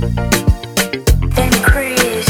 Then Chris.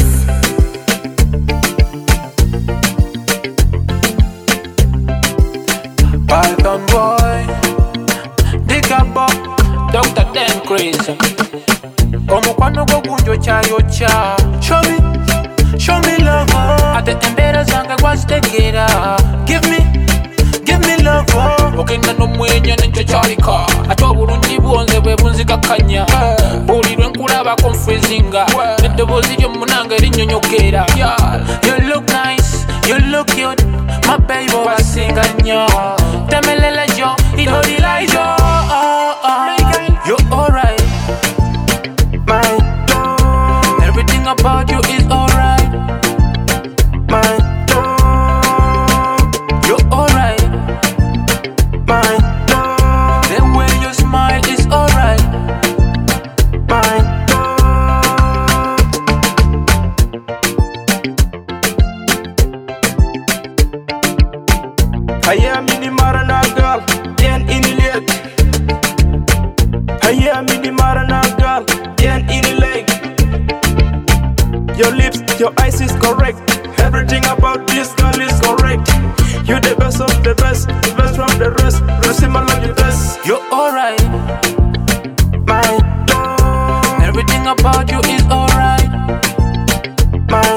Python boy, Digga Bob, Dr. Dan Chris. Omukwano gwo gunjo chayocha. Show me love. Ate embera zange gwazitegeera. Give me love. Okenda n'omwenya n'ekyo kyalika. Ate obulungi bwonze bwe bunzikakanya. Bulirwe nkulabako nfrizinga. N'eddoboozi ly'omunange linnyonyokeera. You look nice, you look cute. My baby obasinga nnyo. Temelele jo, idolila jo. You're alright. My dog, Everything about you is alright. my dog, You're alright. my dog, The way you smile is alright. my dog. I am in the Maranagal, yen in the lake. I am in the Maranagal, yen in the lake. Your lips, your eyes is correct. Everything about this girl is correct. You the best of the best from the rest. Receive my love, you best. You're alright. My dog, Everything about you is alright. my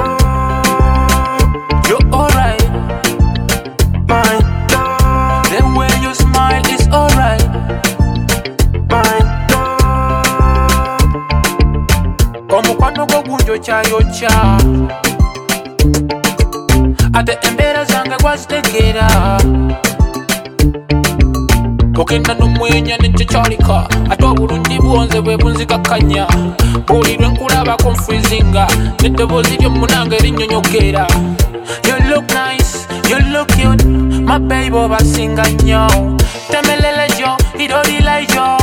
dog, You're alright. my dog, The way you smile is alright. my dog. Omukwano gwo gunjo chayocha. Ate embera zange gwazitegeera. Okenda n'omwenya n'ekyo kyalika. Ate obulungi bwonze bwe bunzikakanya. Bulirwe nkulabako nfrizinga. N'eddoboozi ly'omunange linnyonyokeera. You look nice, you look cute. My baby obasinga nnyo. Temelele jo, idolila jo.